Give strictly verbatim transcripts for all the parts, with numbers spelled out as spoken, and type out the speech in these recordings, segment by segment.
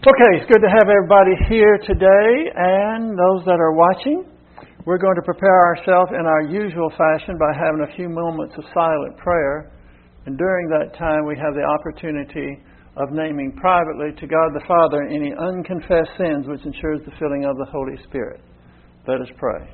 Okay, it's good to have everybody here today and those that are watching. We're going to prepare ourselves in our usual fashion by having a few moments of silent prayer. And during that time, we have the opportunity of naming privately to God the Father any unconfessed sins, which ensures the filling of the Holy Spirit. Let us pray.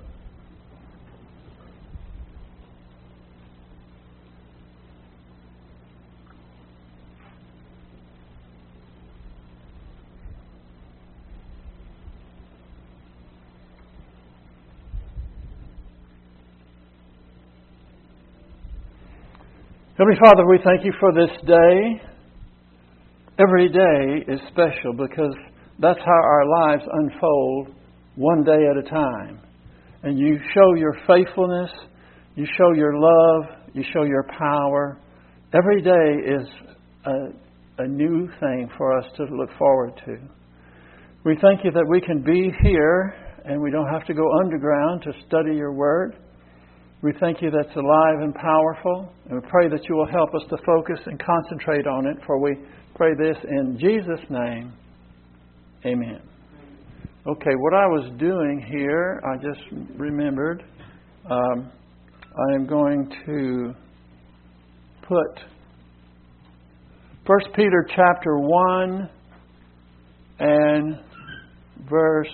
Heavenly Father, we thank you for this day. Every day is special because that's how our lives unfold one day at a time. And you show your faithfulness, you show your love, you show your power. Every day is a, a new thing for us to look forward to. We thank you that we can be here and we don't have to go underground to study your word. We thank you that's alive and powerful, and we pray that you will help us to focus and concentrate on it, for we pray this in Jesus' name. Amen. Okay, what I was doing here, I just remembered, um, I am going to put First Peter chapter one and verse,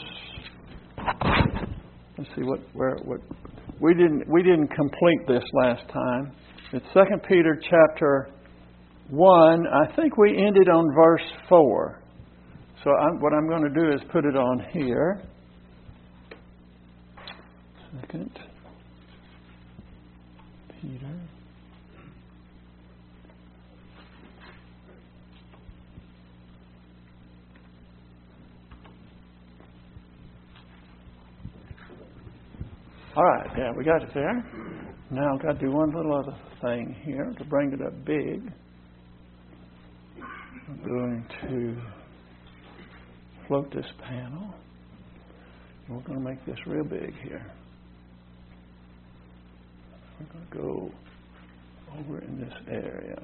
let's see what, where, what, We didn't we didn't complete this last time. It's Second Peter chapter one. I think we ended on verse four. So I'm, what I'm going to do is put it on here. Second Peter. All right, yeah, we got it there. Now I've got to do one little other thing here to bring it up big. I'm going to float this panel. We're going to make this real big here. We're going to go over in this area.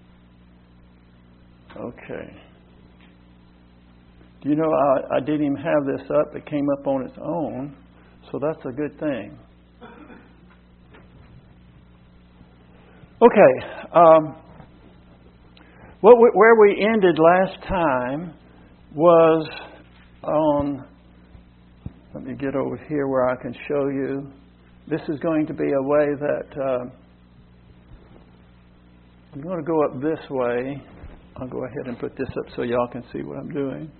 Okay. Do you know, I, I didn't even have this up. It came up on its own. So that's a good thing. Okay. Um, what we, where we ended last time was on, let me get over here where I can show you. This is going to be a way that, uh, I'm going to go up this way. I'll go ahead and put this up so y'all can see what I'm doing.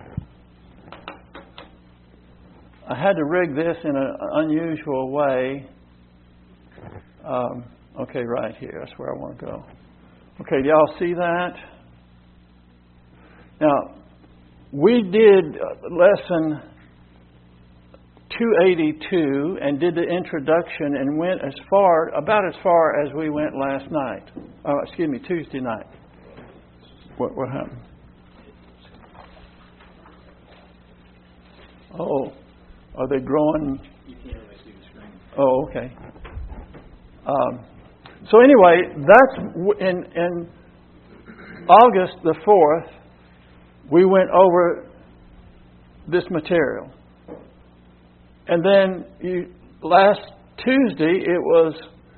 I had to rig this in an unusual way. Um, okay, right here. That's where I want to go. Okay, do y'all see that? Now, we did lesson two eighty-two and did the introduction and went as far, about as far as we went last night. Oh, excuse me, Tuesday night. What, what happened? Oh. Are they growing? You can't really see the screen. Oh, okay. Um, so anyway, that's in, in August the fourth, we went over this material. And then you, last Tuesday, it was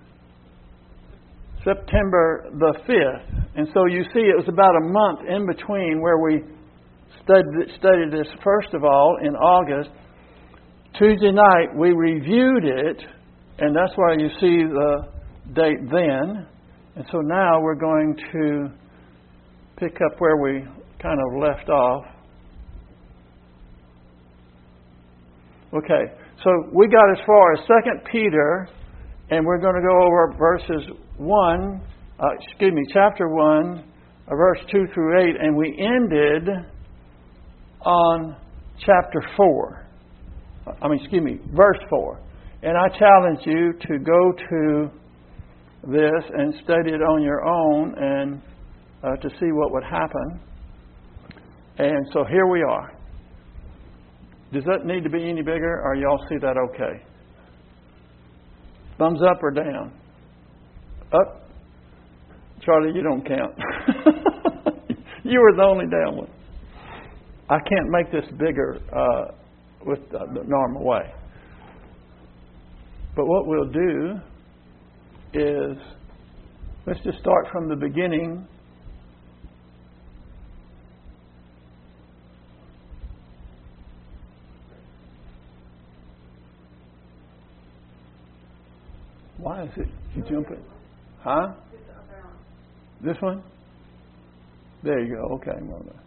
September the fifth. And so you see it was about a month in between where we studied, studied this first of all in August. Tuesday night, we reviewed it, and that's why you see the date then. And so now we're going to pick up where we kind of left off. Okay, so we got as far as Second Peter, and we're going to go over verses one, uh, excuse me, chapter one, uh, verse two through eight, and we ended on chapter four. I mean, excuse me, verse four. And I challenge you to go to this and study it on your own and uh, to see what would happen. And so here we are. Does that need to be any bigger, or y'all see that okay? Thumbs up or down? Up? Charlie, you don't count. You were the only down one. I can't make this bigger uh, with the, the normal way. But what we'll do is, let's just start from the beginning. Why is it you jumping? Huh? This one? There you go. Okay.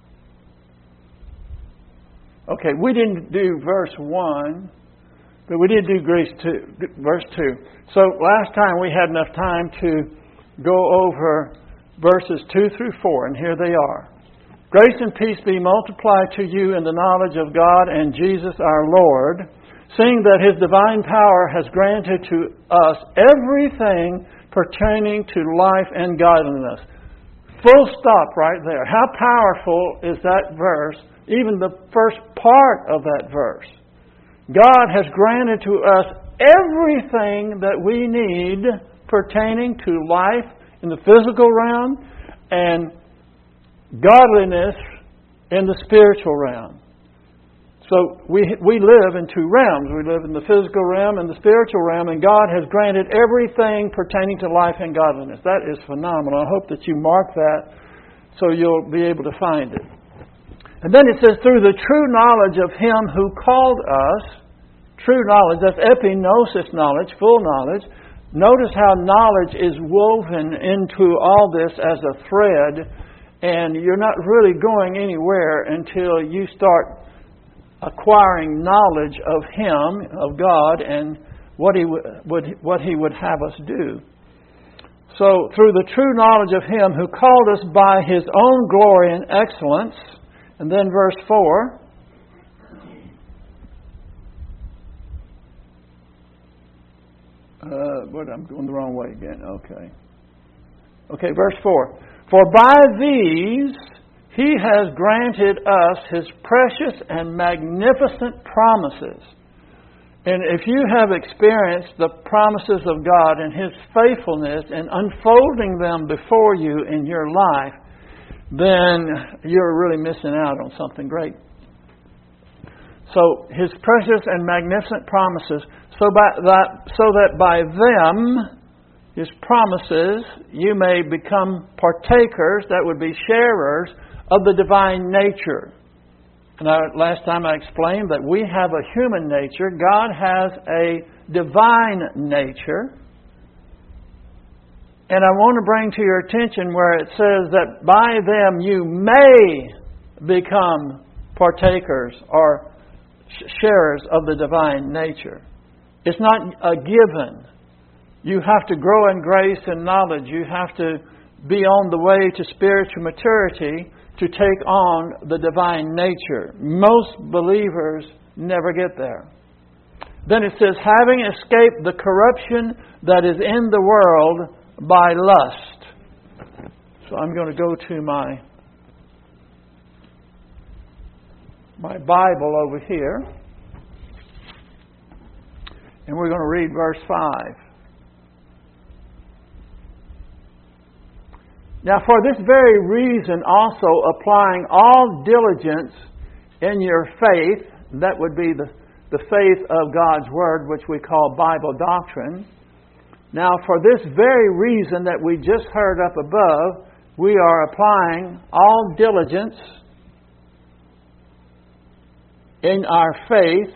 Okay, we didn't do verse one, but we did do Grace two, verse two. So last time we had enough time to go over verses two through four, and here they are. Grace and peace be multiplied to you in the knowledge of God and Jesus our Lord, seeing that His divine power has granted to us everything pertaining to life and godliness. Full stop right there. How powerful is that verse? Even the first part of that verse. God has granted to us everything that we need pertaining to life in the physical realm and godliness in the spiritual realm. So we we live in two realms. We live in the physical realm and the spiritual realm, and God has granted everything pertaining to life and godliness. That is phenomenal. I hope that you mark that so you'll be able to find it. And then it says, through the true knowledge of Him who called us, true knowledge, that's epignosis knowledge, full knowledge. Notice how knowledge is woven into all this as a thread, and you're not really going anywhere until you start acquiring knowledge of Him, of God, and what He would what He would have us do. So, through the true knowledge of Him who called us by His own glory and excellence, and then verse four. Uh, what I'm going the wrong way again. Okay. Okay, verse four. For by these He has granted us His precious and magnificent promises. And if you have experienced the promises of God and His faithfulness and unfolding them before you in your life, then you're really missing out on something great. So His precious and magnificent promises, so by that, so that by them, His promises, you may become partakers, that would be sharers, of the divine nature. And I, last time I explained that we have a human nature. God has a divine nature. And I want to bring to your attention where it says that by them you may become partakers or sharers of the divine nature. It's not a given. You have to grow in grace and knowledge. You have to be on the way to spiritual maturity to take on the divine nature. Most believers never get there. Then it says, having escaped the corruption that is in the world by lust. So I'm going to go to my my Bible over here. And we're going to read verse five. Now, for this very reason, also applying all diligence in your faith, that would be the, the faith of God's Word, which we call Bible doctrine. Now, for this very reason that we just heard up above, we are applying all diligence in our faith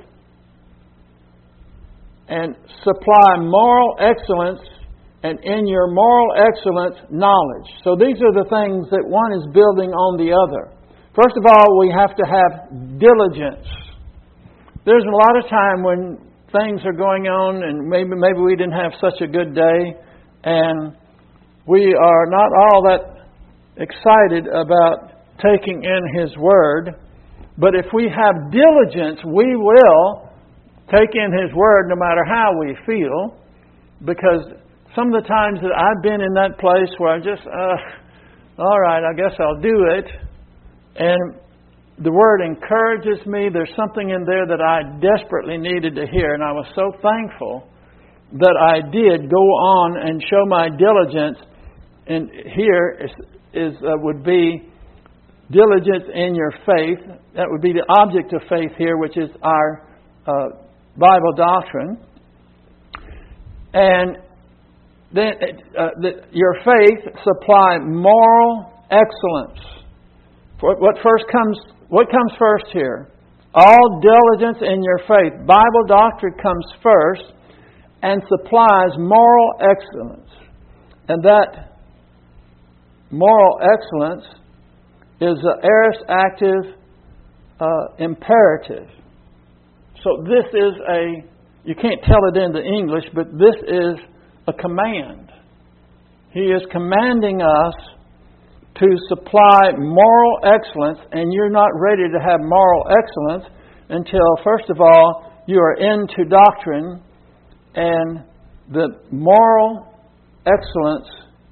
and supply moral excellence, and in your moral excellence, knowledge. So these are the things that one is building on the other. First of all, we have to have diligence. There's a lot of time when things are going on and maybe maybe we didn't have such a good day and we are not all that excited about taking in His Word. But if we have diligence, we will take in His Word no matter how we feel, because some of the times that I've been in that place where I just, uh, all right, I guess I'll do it. And the Word encourages me. There's something in there that I desperately needed to hear. And I was so thankful that I did go on and show my diligence. And here is, is uh, would be diligence in your faith. That would be the object of faith here, which is our uh, Bible doctrine. And then uh, the, your faith supply moral excellence. What, what first comes? What comes first here? All diligence in your faith. Bible doctrine comes first and supplies moral excellence. And that moral excellence is an aorist active uh, imperative. So this is a, you can't tell it into English, but this is a command. He is commanding us to supply moral excellence, and you're not ready to have moral excellence until, first of all, you are into doctrine, and the moral excellence,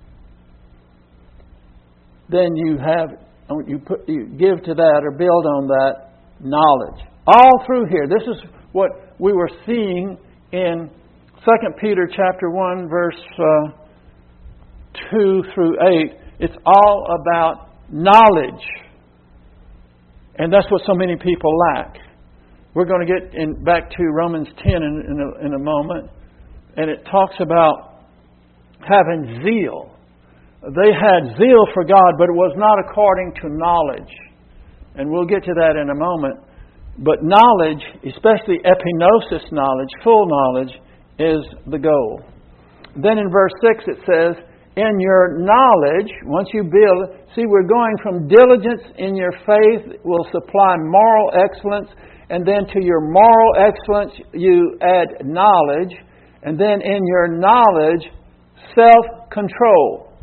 then you have, you put, you give to that or build on that knowledge. All through here, this is what we were seeing in Second Peter chapter one, verse uh, two through eight. It's all about knowledge. And that's what so many people lack. We're going to get in, back to Romans ten in, in, a, in a moment. And it talks about having zeal. They had zeal for God, but it was not according to knowledge. And we'll get to that in a moment. But knowledge, especially epignosis knowledge, full knowledge, is the goal. Then in verse six it says, in your knowledge, once you build, see, we're going from diligence in your faith will supply moral excellence, and then to your moral excellence you add knowledge, and then in your knowledge, self-control.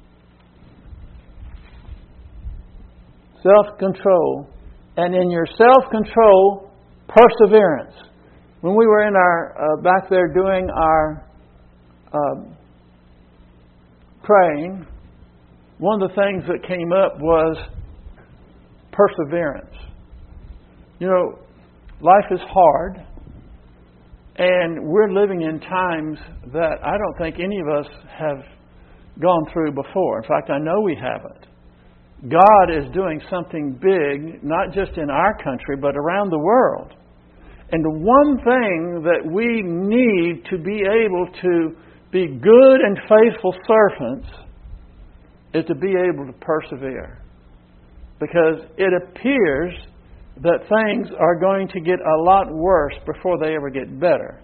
Self-control. And in your self-control, perseverance. When we were in our uh, back there doing our uh, praying, one of the things that came up was perseverance. You know, life is hard, and we're living in times that I don't think any of us have gone through before. In fact, I know we haven't. God is doing something big, not just in our country, but around the world. And the one thing that we need to be able to be good and faithful servants is to be able to persevere. Because it appears that things are going to get a lot worse before they ever get better.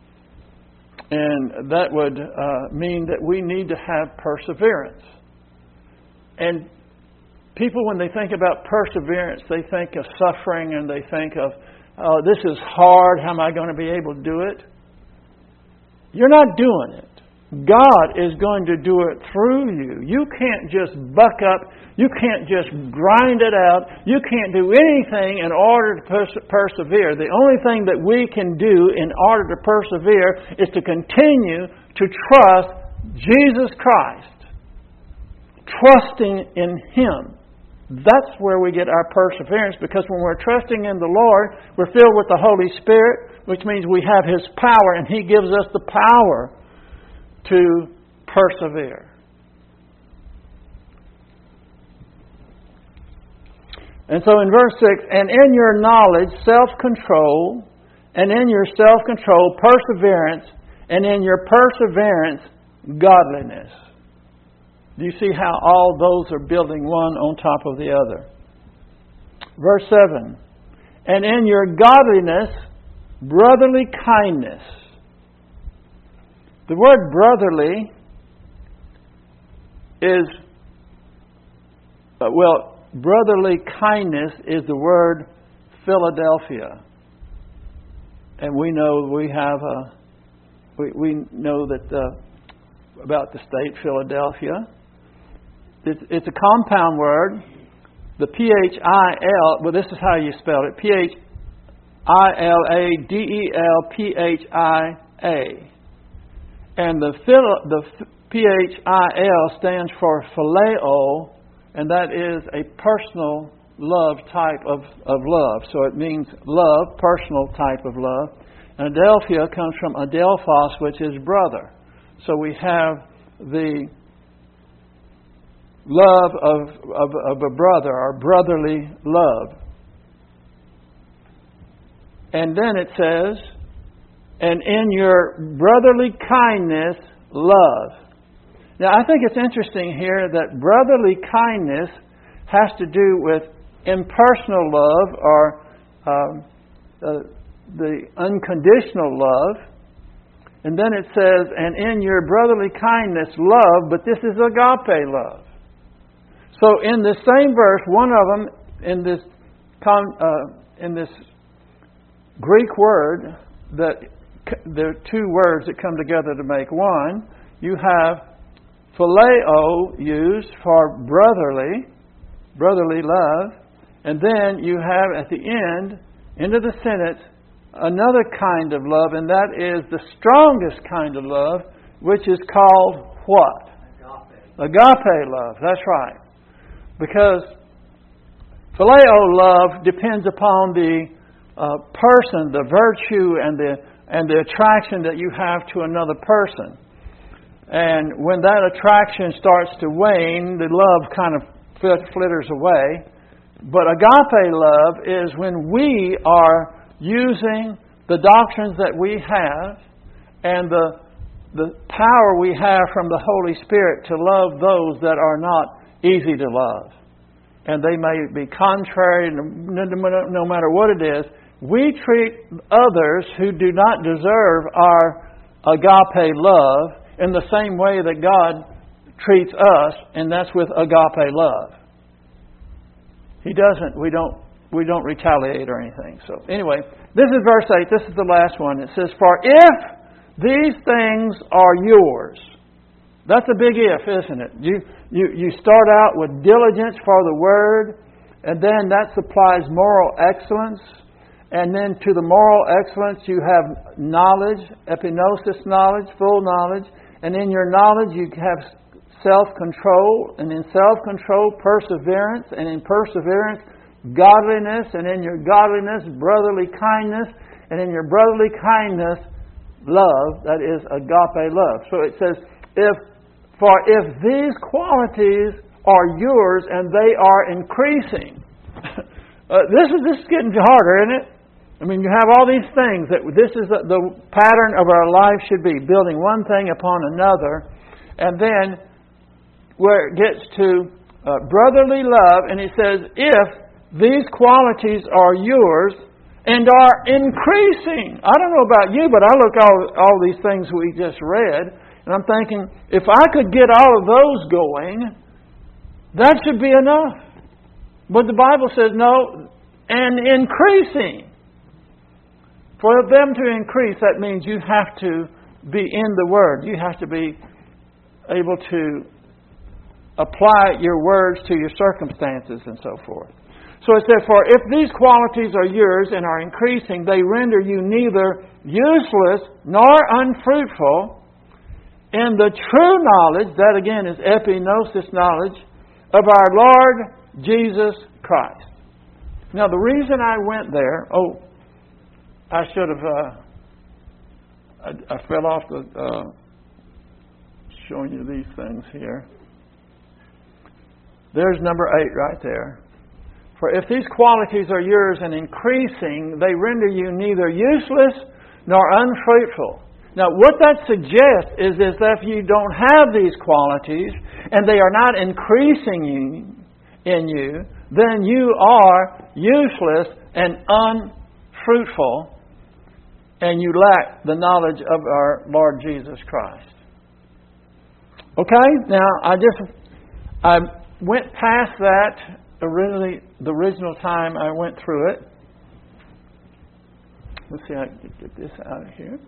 And that would uh, mean that we need to have perseverance. And people, when they think about perseverance, they think of suffering and they think of, oh, this is hard, how am I going to be able to do it? You're not doing it. God is going to do it through you. You can't just buck up. You can't just grind it out. You can't do anything in order to pers- persevere. The only thing that we can do in order to persevere is to continue to trust Jesus Christ. Trusting in Him. That's where we get our perseverance, because when we're trusting in the Lord, we're filled with the Holy Spirit, which means we have His power, and He gives us the power to persevere. And so in verse six, and in your knowledge, self-control, and in your self-control, perseverance, and in your perseverance, godliness. Do you see how all those are building one on top of the other? Verse seven, and in your godliness, brotherly kindness. The word brotherly is, uh, well, brotherly kindness is the word Philadelphia. And we know we have a, we, we know that the, about the state Philadelphia. It's, it's a compound word. The P H I L, well, this is how you spell it. P H I L A D E L P H I A. And the, the P H I L stands for phileo, and that is a personal love type of, of love. So it means love, personal type of love. And Adelphia comes from Adelphos, which is brother. So we have the love of, of, of a brother, or brotherly love. And then it says, and in your brotherly kindness, love. Now, I think it's interesting here that brotherly kindness has to do with impersonal love, or um, uh, the unconditional love. And then it says, and in your brotherly kindness, love, but this is agape love. So in the same verse, one of them, in this uh, in this Greek word, that there are two words that come together to make one. You have phileo used for brotherly, brotherly love, and then you have at the end, end of the sentence, another kind of love, and that is the strongest kind of love, which is called what? Agape. Agape love, that's right. Because phileo love depends upon the uh, person, the virtue, and the and the attraction that you have to another person. And when that attraction starts to wane, the love kind of flitters away. But agape love is when we are using the doctrines that we have and the the power we have from the Holy Spirit to love those that are not easy to love. And they may be contrary, no matter what it is. We treat others who do not deserve our agape love in the same way that God treats us, and that's with agape love. He doesn't, we don't we don't retaliate or anything. So anyway, this is verse eight. This is the last one. It says, for if these things are yours. That's a big if, isn't it? You, you, you start out with diligence for the Word, and then that supplies moral excellence. And then to the moral excellence you have knowledge, epignosis knowledge, full knowledge. And in your knowledge you have self-control. And in self-control, perseverance. And in perseverance, godliness. And in your godliness, brotherly kindness. And in your brotherly kindness, love. That is agape love. So it says, if for if these qualities are yours and they are increasing. uh, this is this is getting harder, isn't it? I mean, you have all these things that this is the, the pattern of our life should be, building one thing upon another. And then where it gets to uh, brotherly love, and it says, if these qualities are yours and are increasing. I don't know about you, but I look at all, all these things we just read, and I'm thinking, if I could get all of those going, that should be enough. But the Bible says, no, and increasing. For them to increase, that means you have to be in the Word. You have to be able to apply your words to your circumstances and so forth. So it says, for if these qualities are yours and are increasing, they render you neither useless nor unfruitful in the true knowledge, that again is epignosis knowledge, of our Lord Jesus Christ. Now the reason I went there, oh, I should have, uh, I, I fell off the, uh, showing you these things here. There's number eight right there. For if these qualities are yours and increasing, they render you neither useless nor unfruitful. Now, what that suggests is, is that if you don't have these qualities and they are not increasing in you, then you are useless and unfruitful, and you lack the knowledge of our Lord Jesus Christ. Okay? Now, I just I went past that originally, the original time I went through it. Let's see, I can get this out of here.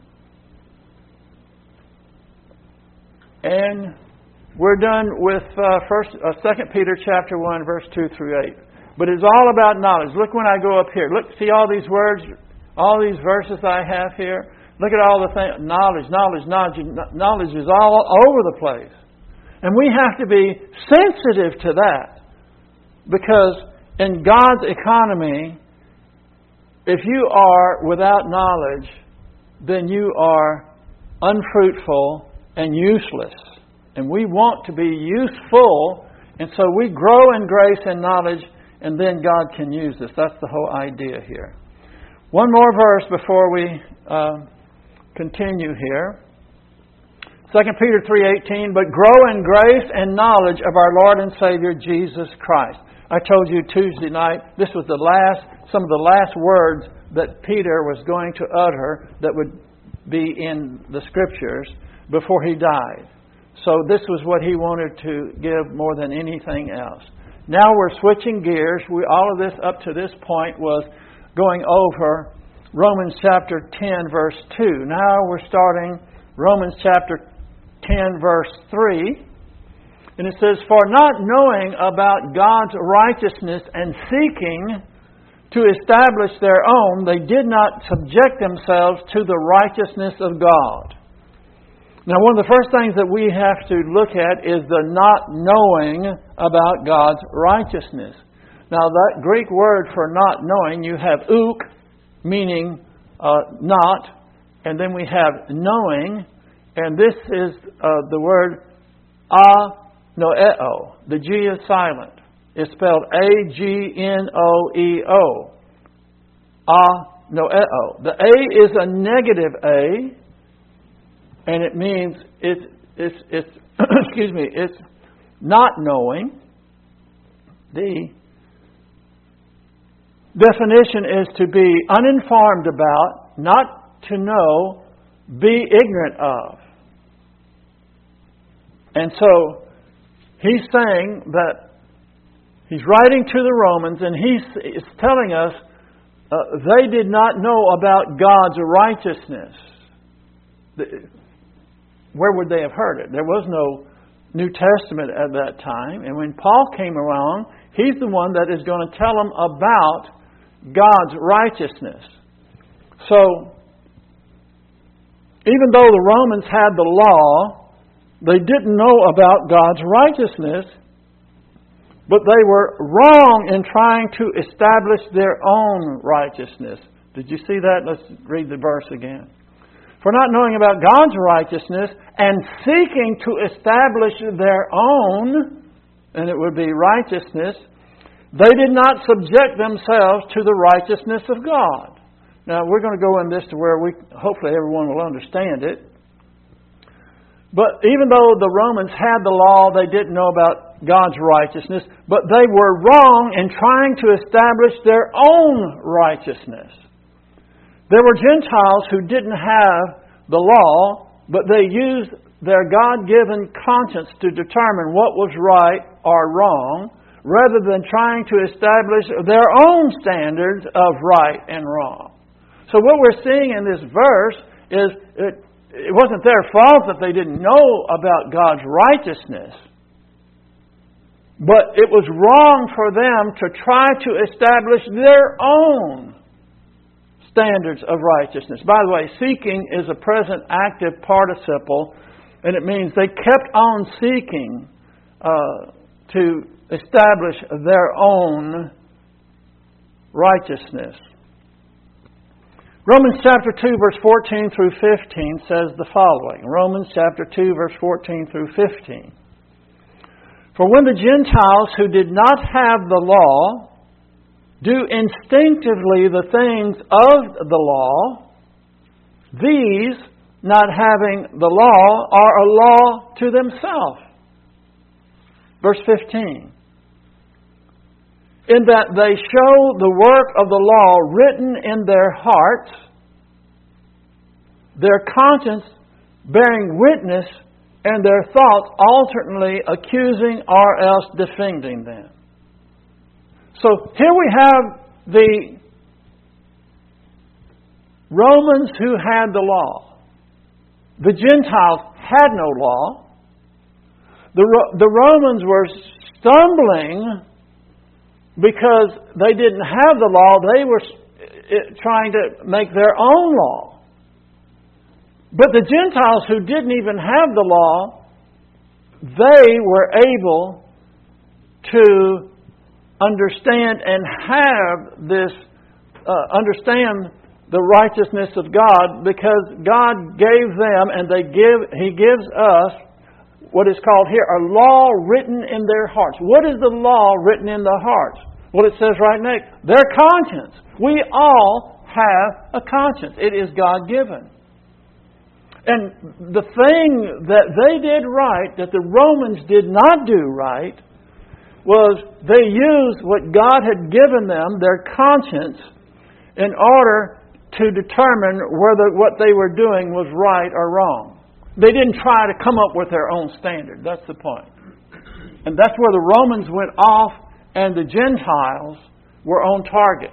And we're done with uh, first, uh, Second Peter chapter one, verse two through eight. But it's all about knowledge. Look when I go up here. Look, see all these words, all these verses I have here. Look at all the things. Knowledge, knowledge, knowledge. Knowledge is all over the place. And we have to be sensitive to that. Because in God's economy, if you are without knowledge, then you are unfruitful and useless. And we want to be useful And so we grow in grace and knowledge, and then God can use us. That's the whole idea here. One more verse before we uh, continue here. Second Peter three eighteen, but grow in grace and knowledge of our Lord and Savior Jesus Christ. I told you Tuesday night, this was the last, some of the last words that Peter was going to utter that would be in the Scriptures before he died. So this was what he wanted to give more than anything else. Now we're switching gears. We, all of this up to this point was going over Romans chapter ten, verse two. Now we're starting Romans chapter ten, verse three. And it says, for not knowing about God's righteousness and seeking to establish their own, they did not subject themselves to the righteousness of God. Now, one of the first things that we have to look at is the not knowing about God's righteousness. Now, that Greek word for not knowing, you have ook, meaning uh, not, and then we have knowing, and this is uh, the word anoeo. The G is silent. It's spelled A G N O E O. Anoeo. The A is a negative A, and it means it's it's it's excuse me, it's not knowing. The definition is to be uninformed about, not to know, be ignorant of. And so he's saying that he's writing to the Romans, and he's is telling us uh, they did not know about God's righteousness. The, Where would they have heard it? There was no New Testament at that time. And when Paul came along, he's the one that is going to tell them about God's righteousness. So, even though the Romans had the law, they didn't know about God's righteousness, but they were wrong in trying to establish their own righteousness. Did you see that? Let's read the verse again. For not knowing about God's righteousness and seeking to establish their own, and it would be righteousness, they did not subject themselves to the righteousness of God. Now, we're going to go in this to where we hopefully everyone will understand it. But even though the Romans had the law, they didn't know about God's righteousness, but they were wrong in trying to establish their own righteousness. There were Gentiles who didn't have the law, but they used their God-given conscience to determine what was right or wrong, rather than trying to establish their own standards of right and wrong. So what we're seeing in this verse is it, it wasn't their fault that they didn't know about God's righteousness, but it was wrong for them to try to establish their own standards of righteousness. By the way, seeking is a present active participle, and it means they kept on seeking uh, to establish their own righteousness. Romans chapter two, verse fourteen through fifteen says the following. Romans chapter two, verse fourteen through fifteen. For when the Gentiles who did not have the law do instinctively the things of the law, these, not having the law, are a law to themselves. Verse fifteen. In that they show the work of the law written in their hearts, their conscience bearing witness, and their thoughts alternately accusing or else defending them. So here we have the Romans who had the law. The Gentiles had no law. The, the Romans were stumbling because they didn't have the law. They were trying to make their own law. But the Gentiles who didn't even have the law, they were able to understand and have this, uh, understand the righteousness of God, because God gave them, and they give. He gives us what is called here a law written in their hearts. What is the law written in the hearts? Well, it says right next, their conscience. We all have a conscience. It is God-given. And the thing that they did right, that the Romans did not do right, was they used what God had given them, their conscience, in order to determine whether what they were doing was right or wrong. They didn't try to come up with their own standard. That's the point. And that's where the Romans went off and the Gentiles were on target.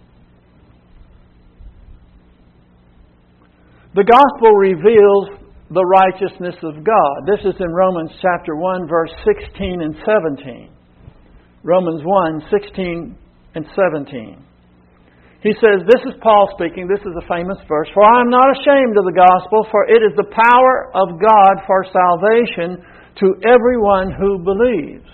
The gospel reveals the righteousness of God. This is in Romans chapter one, verse sixteen and seventeen. Romans one, sixteen and seventeen. He says, this is Paul speaking, this is a famous verse, "For I am not ashamed of the gospel, for it is the power of God for salvation to everyone who believes."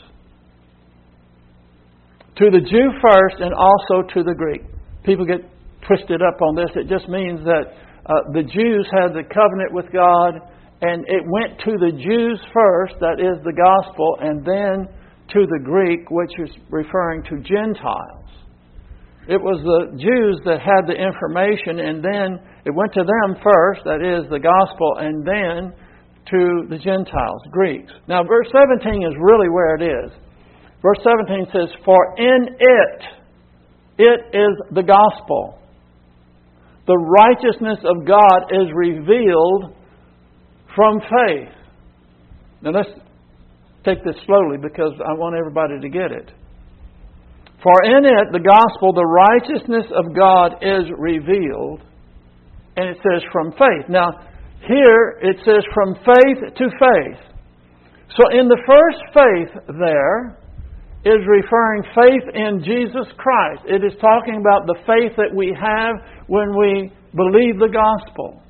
To the Jew first and also to the Greek. People get twisted up on this. It just means that uh, the Jews had the covenant with God, and it went to the Jews first, that is the gospel, and then to the Greek, which is referring to Gentiles. It was the Jews that had the information, and then it went to them first, that is the gospel, and then to the Gentiles, Greeks. Now, verse seventeen is really where it is. Verse seventeen says, "For in it, it is the gospel. The righteousness of God is revealed from faith." Now let's take this slowly because I want everybody to get it. "For in it, the gospel, the righteousness of God is revealed." And it says from faith. Now, here it says from faith to faith. So in the first faith there is referring faith in Jesus Christ. It is talking about the faith that we have when we believe the gospel.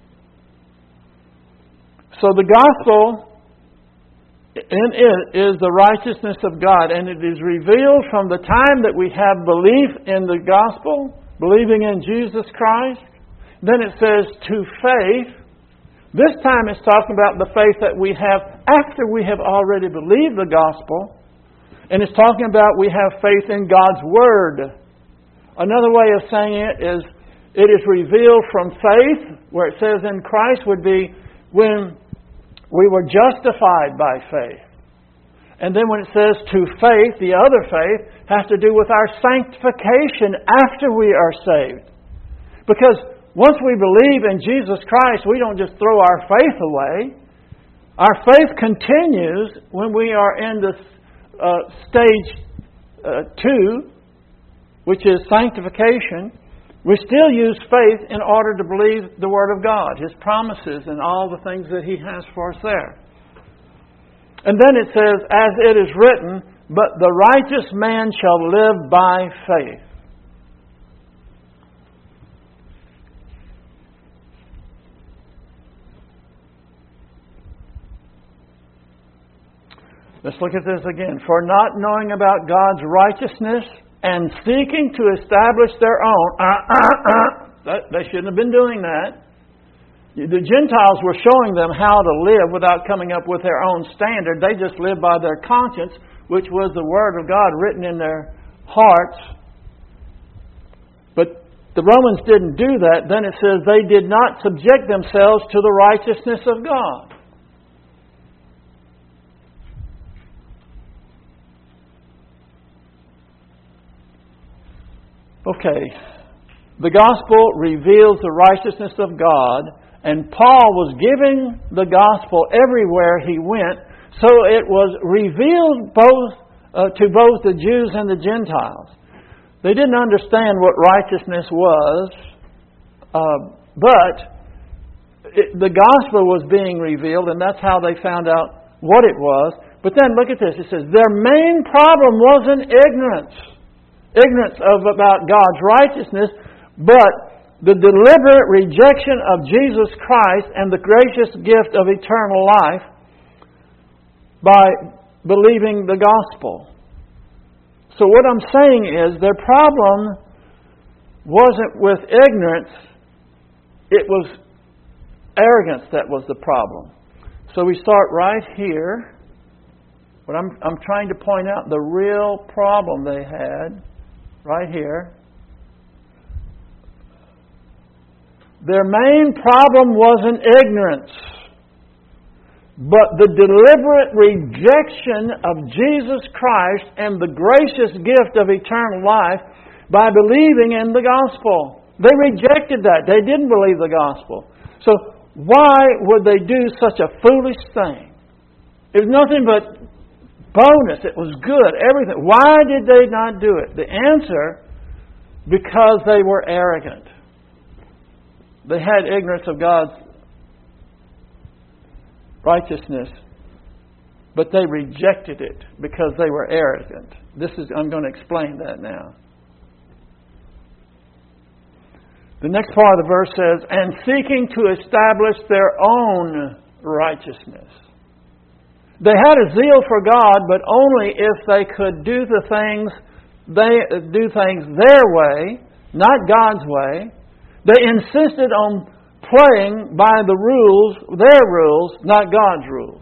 So the gospel, in it, is the righteousness of God, and it is revealed from the time that we have belief in the gospel, believing in Jesus Christ. Then it says to faith. This time it's talking about the faith that we have after we have already believed the gospel. And it's talking about we have faith in God's Word. Another way of saying it is, it is revealed from faith, where it says in Christ would be when we were justified by faith. And then when it says to faith, the other faith has to do with our sanctification after we are saved. Because once we believe in Jesus Christ, we don't just throw our faith away. Our faith continues when we are in the Uh, stage uh, two, which is sanctification. We still use faith in order to believe the Word of God, His promises, and all the things that He has for us there. And then it says, "As it is written, but the righteous man shall live by faith." Let's look at this again. "For not knowing about God's righteousness and seeking to establish their own." Uh, uh, uh, they shouldn't have been doing that. The Gentiles were showing them how to live without coming up with their own standard. They just lived by their conscience, which was the Word of God written in their hearts. But the Romans didn't do that. Then it says they did not subject themselves to the righteousness of God. Okay, the gospel reveals the righteousness of God, and Paul was giving the gospel everywhere he went, so it was revealed both uh, to both the Jews and the Gentiles. They didn't understand what righteousness was, uh, but it, the gospel was being revealed, and that's how they found out what it was. But then look at this, it says, their main problem wasn't ignorance. Ignorance of about God's righteousness, but the deliberate rejection of Jesus Christ and the gracious gift of eternal life by believing the gospel. So what I'm saying is their problem wasn't with ignorance, it was arrogance that was the problem. So we start right here But I'm, I'm trying to point out the real problem they had right here. Their main problem wasn't ignorance, but the deliberate rejection of Jesus Christ and the gracious gift of eternal life by believing in the gospel. They rejected that. They didn't believe the gospel. So why would they do such a foolish thing? It was nothing but bonus. It was good. Everything. Why did they not do it? The answer, because they were arrogant. They had ignorance of God's righteousness, but they rejected it because they were arrogant. This is I'm going to explain that now. The next part of the verse says, and seeking to establish their own righteousness. They had a zeal for God, but only if they could do the things they do things their way, not God's way. They insisted on playing by the rules, their rules, not God's rules.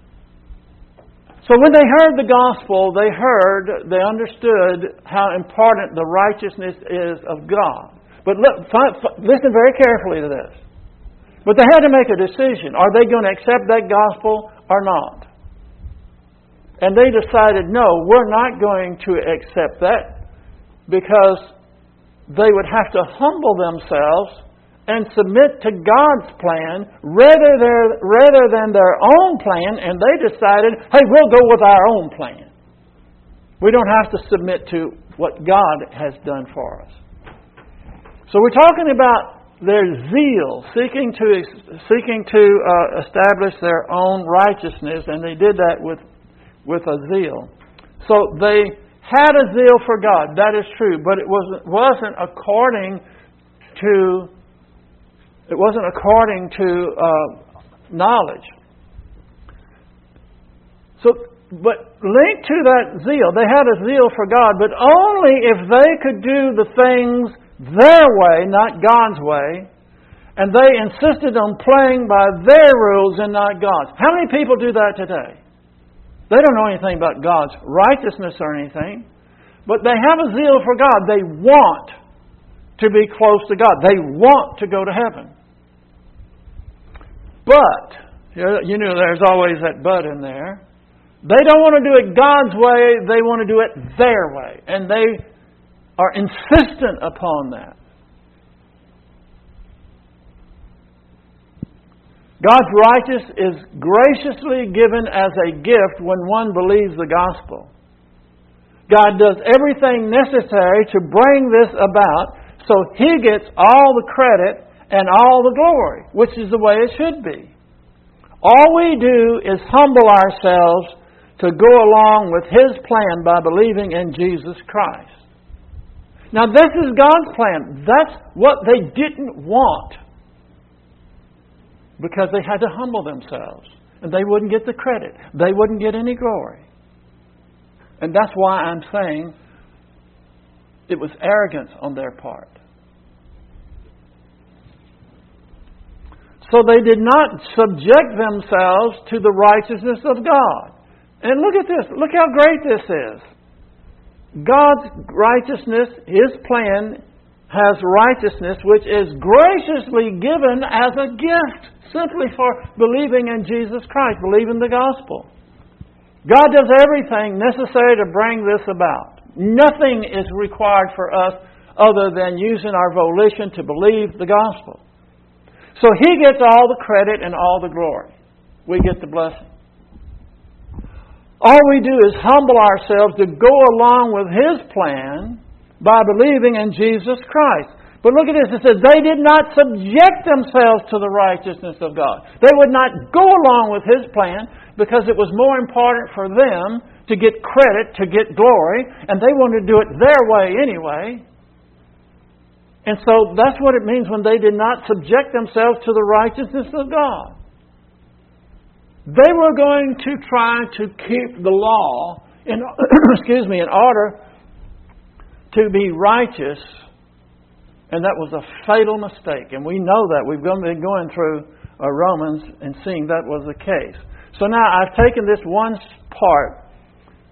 So when they heard the gospel, they heard, they understood how important the righteousness is of God. But look, listen very carefully to this. But they had to make a decision. Are they going to accept that gospel or not? And they decided, no, we're not going to accept that, because they would have to humble themselves and submit to God's plan rather, their, rather than their own plan. And they decided, hey, we'll go with our own plan. We don't have to submit to what God has done for us. So we're talking about their zeal, seeking to seeking to uh, establish their own righteousness, and they did that with with a zeal. So they had a zeal for God, that is true, but it wasn't wasn't according to it wasn't according to uh, knowledge. So, but linked to that zeal, they had a zeal for God, but only if they could do the things their way, not God's way, and they insisted on playing by their rules and not God's. How many people do that today? They don't know anything about God's righteousness or anything, but they have a zeal for God. They want to be close to God. They want to go to heaven. But, you know, there's always that but in there. They don't want to do it God's way. They want to do it their way. And they are insistent upon that. God's righteousness is graciously given as a gift when one believes the gospel. God does everything necessary to bring this about, so He gets all the credit and all the glory, which is the way it should be. All we do is humble ourselves to go along with His plan by believing in Jesus Christ. Now, this is God's plan. That's what they didn't want, because they had to humble themselves, and they wouldn't get the credit. They wouldn't get any glory. And that's why I'm saying it was arrogance on their part. So they did not subject themselves to the righteousness of God. And look at this. Look how great this is. God's righteousness, His plan, has righteousness which is graciously given as a gift simply for believing in Jesus Christ, believing the gospel. God does everything necessary to bring this about. Nothing is required for us other than using our volition to believe the gospel. So He gets all the credit and all the glory. We get the blessing. All we do is humble ourselves to go along with His plan by believing in Jesus Christ. But look at this. It says they did not subject themselves to the righteousness of God. They would not go along with His plan because it was more important for them to get credit, to get glory, and they wanted to do it their way anyway. And so that's what it means when they did not subject themselves to the righteousness of God. They were going to try to keep the law in excuse me, in order to be righteous, and that was a fatal mistake. And we know that. We've been going through uh, Romans and seeing that was the case. So now I've taken this one part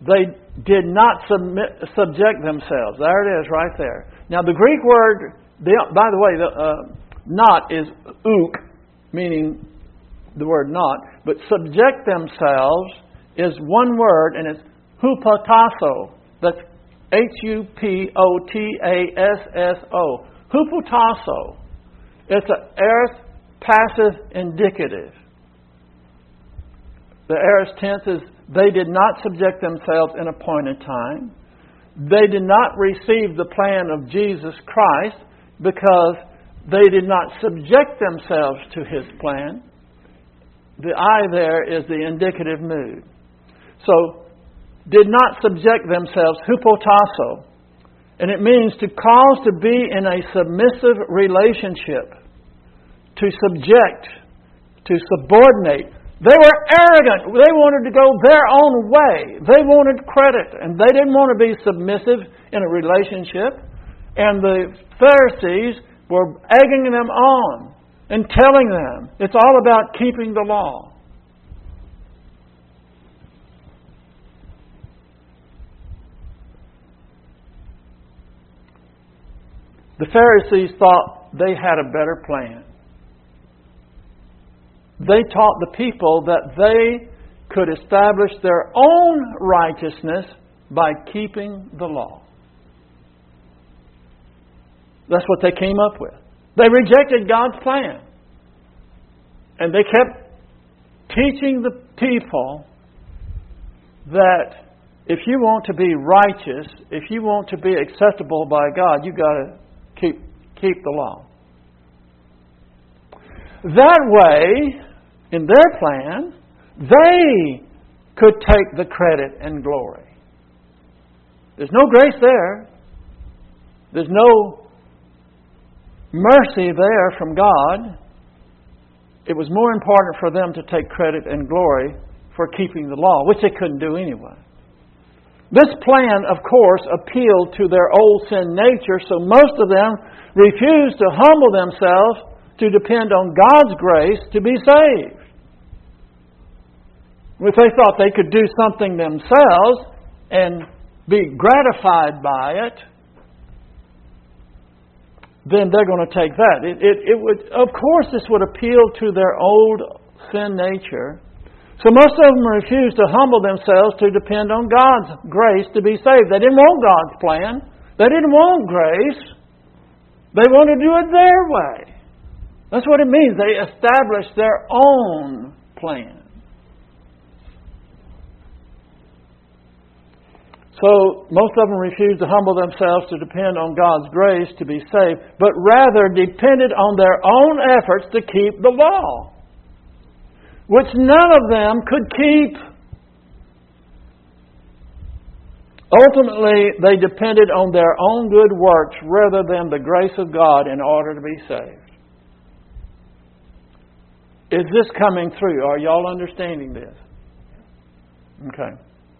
they did not submit, subject themselves. There it is, right there. Now, the Greek word, the, by the way, the uh, not is uk, meaning the word not, but subject themselves is one word, and it's hupotasso. That's H U P O T A S S O. Hupotasso. It's an aorist passive indicative. The aorist tense is they did not subject themselves in appointed time. They did not receive the plan of Jesus Christ because they did not subject themselves to His plan. The I there is the indicative mood. So, did not subject themselves, hupotasso. And it means to cause to be in a submissive relationship. To subject. To subordinate. They were arrogant. They wanted to go their own way. They wanted credit. And they didn't want to be submissive in a relationship. And the Pharisees were egging them on and telling them it's all about keeping the law. The Pharisees thought they had a better plan. They taught the people that they could establish their own righteousness by keeping the law. That's what they came up with. They rejected God's plan. And they kept teaching the people that if you want to be righteous, if you want to be acceptable by God, you've got to keep, keep the law. That way, in their plan, they could take the credit and glory. There's no grace there. There's no mercy there from God. It was more important for them to take credit and glory for keeping the law, which they couldn't do anyway. This plan, of course, appealed to their old sin nature, so most of them refused to humble themselves to depend on God's grace to be saved. If they thought they could do something themselves and be gratified by it, then they're going to take that. It, it, it would, of course, this would appeal to their old sin nature. So most of them refused to humble themselves to depend on God's grace to be saved. They didn't want God's plan. They didn't want grace. They wanted to do it their way. That's what it means. They established their own plan. So most of them refused to humble themselves to depend on God's grace to be saved, but rather depended on their own efforts to keep the law, which none of them could keep. Ultimately, they depended on their own good works rather than the grace of God in order to be saved. Is this coming through? Are y'all understanding this? Okay.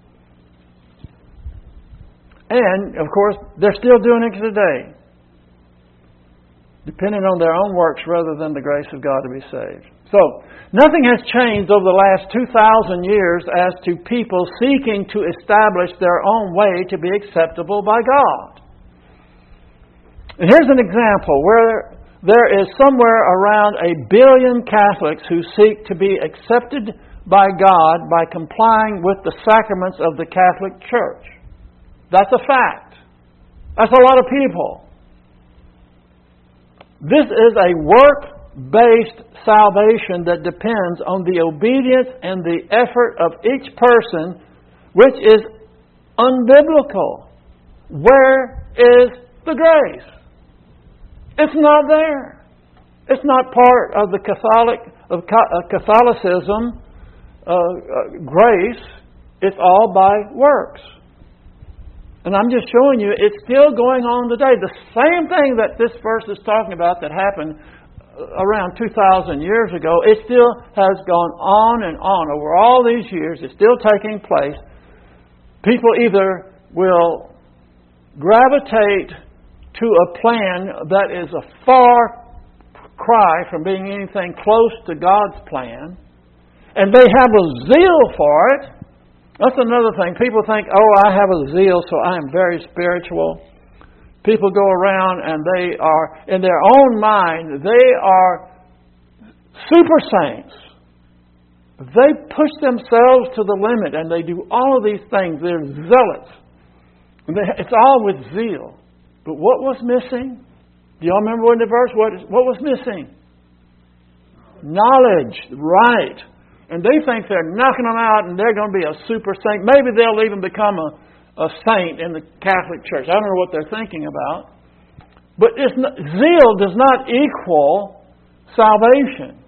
And, of course, they're still doing it today. Depending on their own works rather than the grace of God to be saved. So, nothing has changed over the last two thousand years as to people seeking to establish their own way to be acceptable by God. And here's an example where there is somewhere around a billion Catholics who seek to be accepted by God by complying with the sacraments of the Catholic Church. That's a fact. That's a lot of people. This is a work-based salvation that depends on the obedience and the effort of each person, which is unbiblical. Where is the grace? It's not there. It's not part of the Catholic of Catholicism uh, uh, grace. It's all by works. And I'm just showing you, it's still going on today. The same thing that this verse is talking about that happened around two thousand years ago, it still has gone on and on. Over all these years, it's still taking place. People either will gravitate to a plan that is a far cry from being anything close to God's plan, and they have a zeal for it, That's another thing. People think, oh, I have a zeal, so I am very spiritual. People go around and they are, in their own mind, they are super saints. They push themselves to the limit and they do all of these things. They're zealots. And they, it's all with zeal. But what was missing? Do y'all remember in the verse? What, what was missing? Knowledge. Right. And they think they're knocking them out and they're going to be a super saint. Maybe they'll even become a, a saint in the Catholic Church. I don't know what they're thinking about. But it's not, zeal does not equal salvation.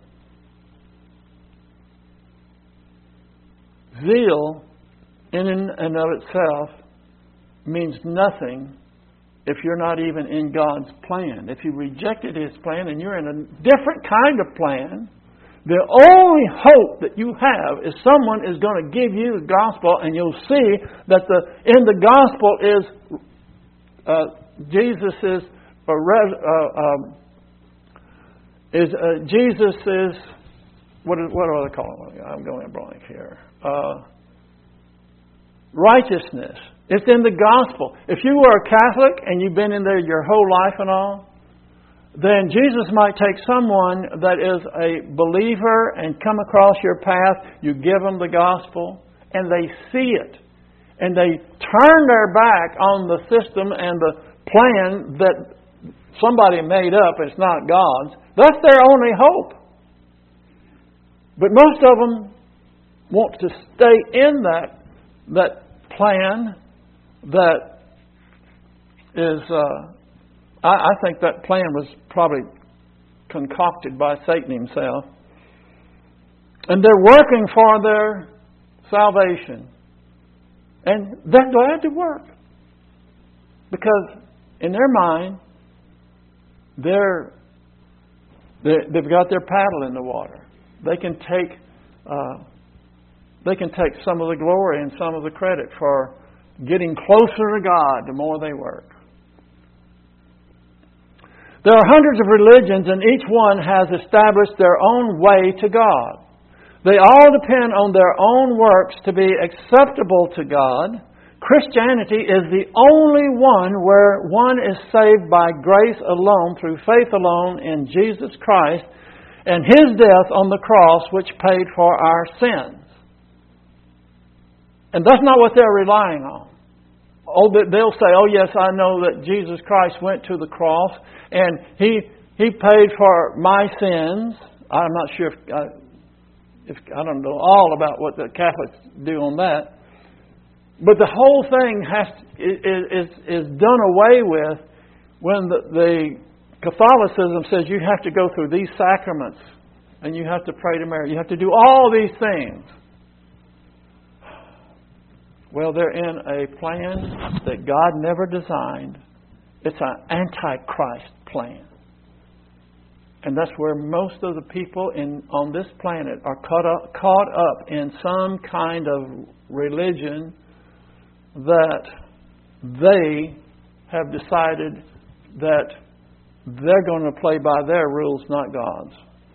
Zeal in and of itself means nothing if you're not even in God's plan. If you rejected His plan and you're in a different kind of plan, the only hope that you have is someone is going to give you the gospel, and you'll see that the in the gospel is uh, Jesus is uh, uh, um, is uh, Jesus is what is, what do I call it? I'm going blank here. Uh, righteousness. It's in the gospel. If you were a Catholic and you've been in there your whole life and all, then Jesus might take someone that is a believer and come across your path. You give them the gospel and they see it. And they turn their back on the system and the plan that somebody made up. It's not God's. That's their only hope. But most of them want to stay in that, that plan that is... Uh, I, I think that plan was probably concocted by Satan himself. And they're working for their salvation. And they're glad to work. Because in their mind, they're, they're, they've got their paddle in the water. They can take uh, they can take some of the glory and some of the credit for getting closer to God the more they work. There are hundreds of religions, and each one has established their own way to God. They all depend on their own works to be acceptable to God. Christianity is the only one where one is saved by grace alone, through faith alone in Jesus Christ and His death on the cross, which paid for our sins. And that's not what they're relying on. Oh, they'll say, oh yes, I know that Jesus Christ went to the cross and He He paid for my sins. I'm not sure if I, if I don't know all about what the Catholics do on that. But the whole thing has is is, is done away with when the, the Catholicism says you have to go through these sacraments and you have to pray to Mary. You have to do all these things. Well, they're in a plan that God never designed. It's an antichrist plan. And that's where most of the people in on this planet are caught up, caught up in some kind of religion that they have decided that they're going to play by their rules, not God's.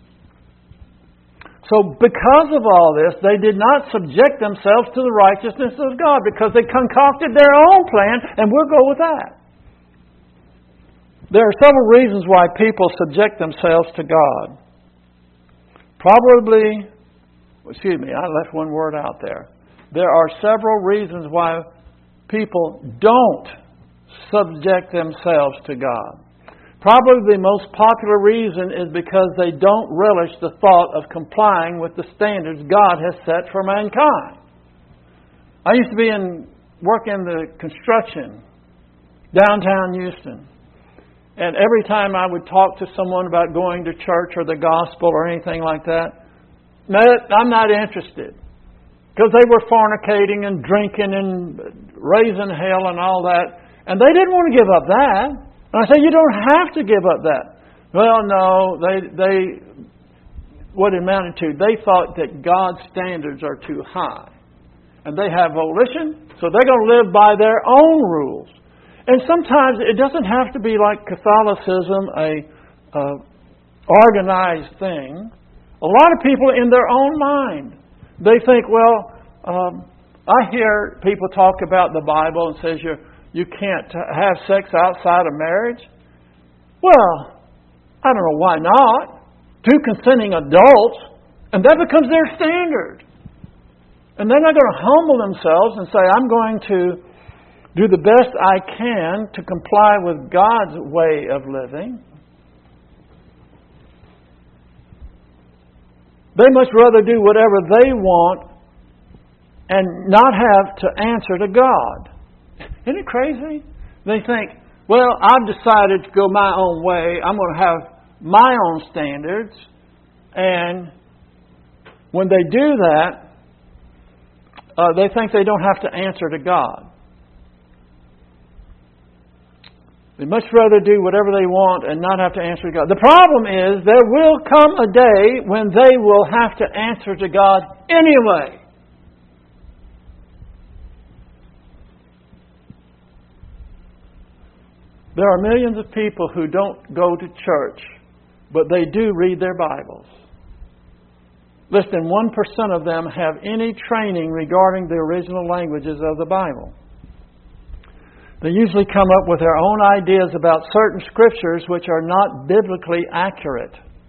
So because of all this, they did not subject themselves to the righteousness of God because they concocted their own plan, and we'll go with that. There are several reasons why people subject themselves to God. Probably, excuse me, I left one word out there. There are several reasons why people don't subject themselves to God. Probably the most popular reason is because they don't relish the thought of complying with the standards God has set for mankind. I used to be in work in the construction downtown Houston. And every time I would talk to someone about going to church or the gospel or anything like that, no, I'm not interested. Because they were fornicating and drinking and raising hell and all that. And they didn't want to give up that. And I say, you don't have to give up that. Well, no, they, they, what it amounted to, they thought that God's standards are too high. And they have volition, so they're going to live by their own rules. And sometimes it doesn't have to be like Catholicism, a uh, organized thing. A lot of people in their own mind, they think, well, um, I hear people talk about the Bible and says you you can't have sex outside of marriage. Well, I don't know why not. Two consenting adults, and that becomes their standard. And they're not going to humble themselves and say, I'm going to do the best I can to comply with God's way of living. They much rather do whatever they want and not have to answer to God. Isn't it crazy? They think, well, I've decided to go my own way. I'm going to have my own standards. And when they do that, uh, they think they don't have to answer to God. They much rather do whatever they want and not have to answer to God. The problem is there will come a day when they will have to answer to God anyway. There are millions of people who don't go to church, but they do read their Bibles. Less than one percent of them have any training regarding the original languages of the Bible. They usually come up with their own ideas about certain scriptures which are not biblically accurate.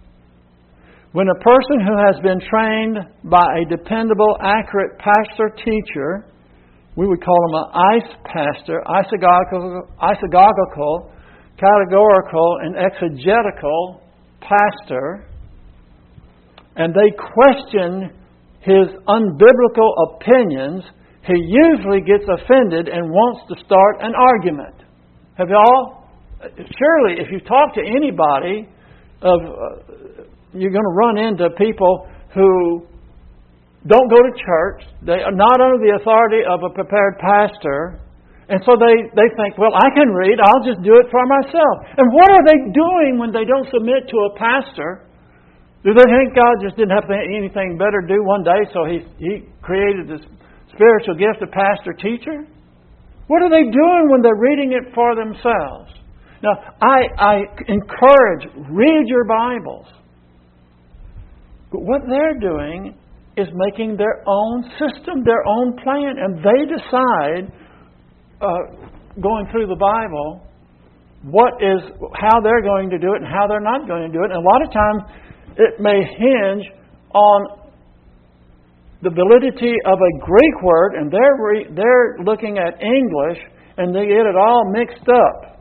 When a person who has been trained by a dependable, accurate pastor-teacher, we would call him an I C E pastor, isagogical, isagogical, categorical, and exegetical pastor, and they question his unbiblical opinions, he usually gets offended and wants to start an argument. Have y'all? Surely, if you talk to anybody, of uh, you're going to run into people who don't go to church. They are not under the authority of a prepared pastor. And so they, they think, well, I can read. I'll just do it for myself. And what are they doing when they don't submit to a pastor? Do they think God just didn't have anything better to do one day, so He He created this spiritual gift of pastor-teacher? What are they doing when they're reading it for themselves? Now, I, I encourage, read your Bibles. But what they're doing is making their own system, their own plan, and they decide, uh, going through the Bible, what is, how they're going to do it and how they're not going to do it. And a lot of times, it may hinge on the validity of a Greek word, and they're re- they're looking at English, and they get it all mixed up.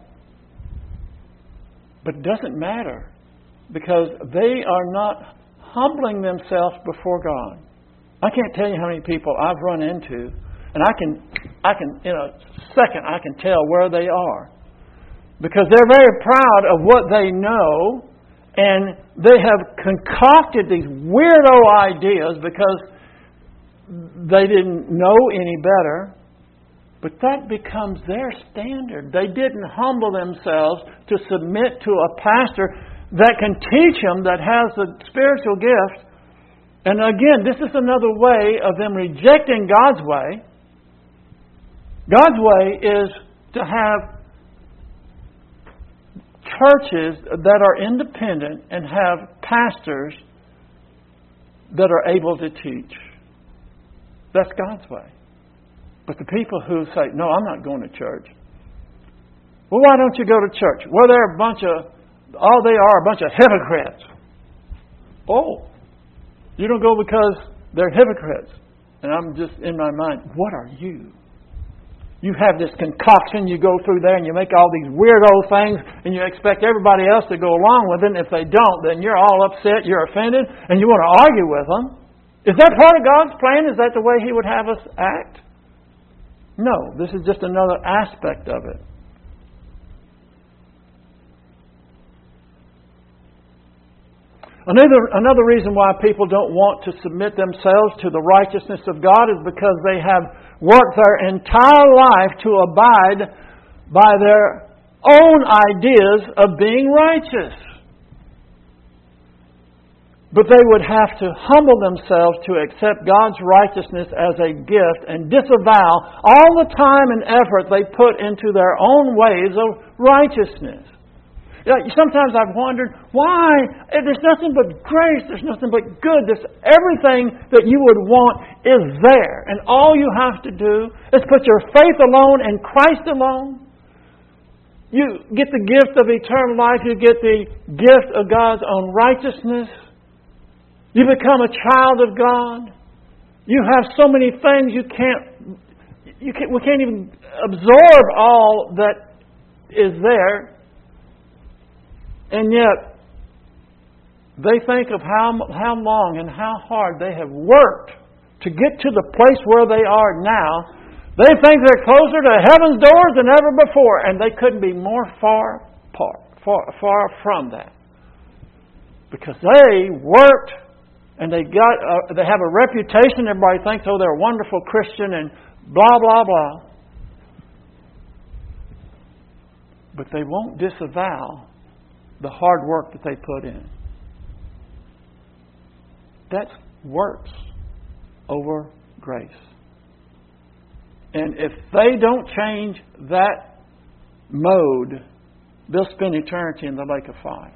But it doesn't matter, because they are not humbling themselves before God. I can't tell you how many people I've run into, and I can, I can in a second, I can tell where they are, because they're very proud of what they know. And they have concocted these weirdo ideas because they didn't know any better. But that becomes their standard. They didn't humble themselves to submit to a pastor that can teach them, that has the spiritual gift. And again, this is another way of them rejecting God's way. God's way is to have churches that are independent and have pastors that are able to teach. That's God's way. But the people who say, no, I'm not going to church. Well, why don't you go to church? Well, they're a bunch of, all they are a bunch of hypocrites. Oh, you don't go because they're hypocrites. And I'm just in my mind, what are you? You have this concoction, you go through there and you make all these weirdo things and you expect everybody else to go along with it. And if they don't, then you're all upset, you're offended, and you want to argue with them. Is that part of God's plan? Is that the way He would have us act? No, this is just another aspect of it. Another, another reason why people don't want to submit themselves to the righteousness of God is because they have worked their entire life to abide by their own ideas of being righteous. But they would have to humble themselves to accept God's righteousness as a gift and disavow all the time and effort they put into their own ways of righteousness. You know, sometimes I've wondered why there's nothing but grace, there's nothing but good. There's everything that you would want is there. And all you have to do is put your faith alone in Christ alone. You get the gift of eternal life. You get the gift of God's own righteousness. You become a child of God. You have so many things you can't, you can't, we can't even absorb all that is there. And yet, they think of how, how long and how hard they have worked to get to the place where they are now. They think they're closer to heaven's doors than ever before, and they couldn't be more far apart, far, far from that. Because they worked. And they got, uh, they have a reputation. Everybody thinks, oh, they're a wonderful Christian and blah, blah, blah. But they won't disavow the hard work that they put in. That's works over grace. And if they don't change that mode, they'll spend eternity in the lake of fire.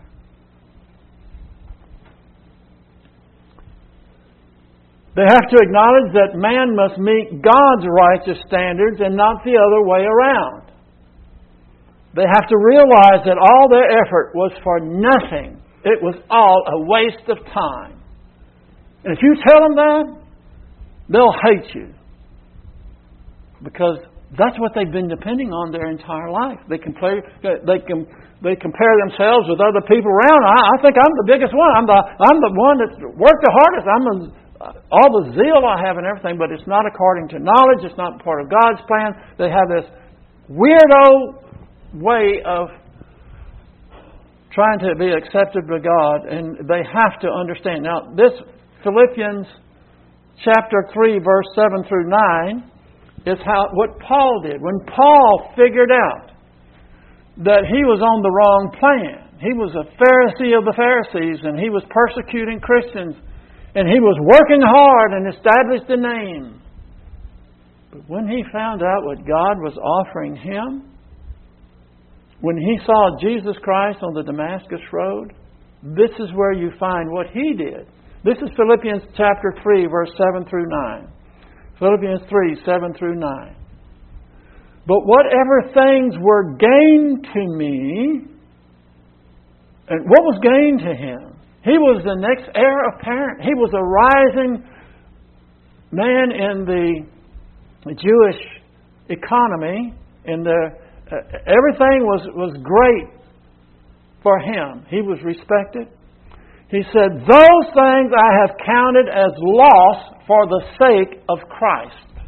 They have to acknowledge that man must meet God's righteous standards and not the other way around. They have to realize that all their effort was for nothing. It was all a waste of time. And if you tell them that, they'll hate you. Because that's what they've been depending on their entire life. They compare, they can, they compare themselves with other people around. I, I think I'm the biggest one. I'm the, I'm the one that's worked the hardest. I'm the all the zeal I have and everything, but it's not according to knowledge. It's not part of God's plan. They have this weirdo way of trying to be accepted by God, and they have to understand. Now, this Philippians chapter three, verse seven through nine, is how what Paul did. When Paul figured out that he was on the wrong plan, he was a Pharisee of the Pharisees, and he was persecuting Christians. And he was working hard and established a name. But when he found out what God was offering him, when he saw Jesus Christ on the Damascus Road, this is where you find what he did. This is Philippians chapter three, verse seven through nine. Philippians three, seven through nine. But whatever things were gained to me, and what was gained to him? He was the next heir apparent. He was a rising man in the Jewish economy. In the uh, everything was, was great for him. He was respected. He said, "Those things I have counted as loss for the sake of Christ."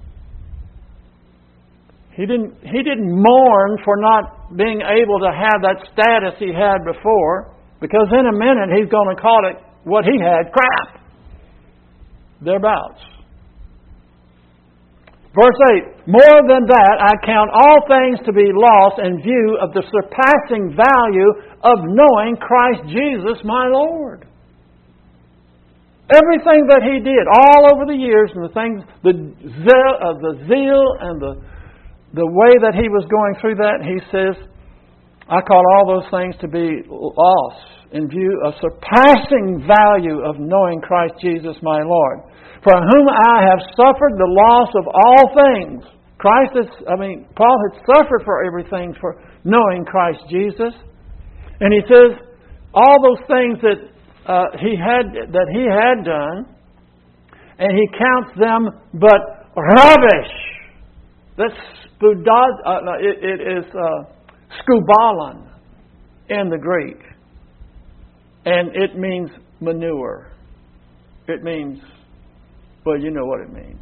He didn't, he didn't mourn for not being able to have that status he had before. Because in a minute he's going to call it what he had, crap. Thereabouts. Verse eight, "More than that, I count all things to be lost in view of the surpassing value of knowing Christ Jesus my Lord." Everything that he did all over the years, and the things, the zeal, uh, the zeal and the, the way that he was going through that, he says, I call all those things to be lost in view of surpassing value of knowing Christ Jesus my Lord, for whom I have suffered the loss of all things. Christ is, I mean, Paul had suffered for everything for knowing Christ Jesus. And he says, all those things that uh, he had that he had done, and he counts them but rubbish. That's spudad, uh, no, it, it is uh, skubalon in the Greek. And it means manure. It means, well, you know what it means.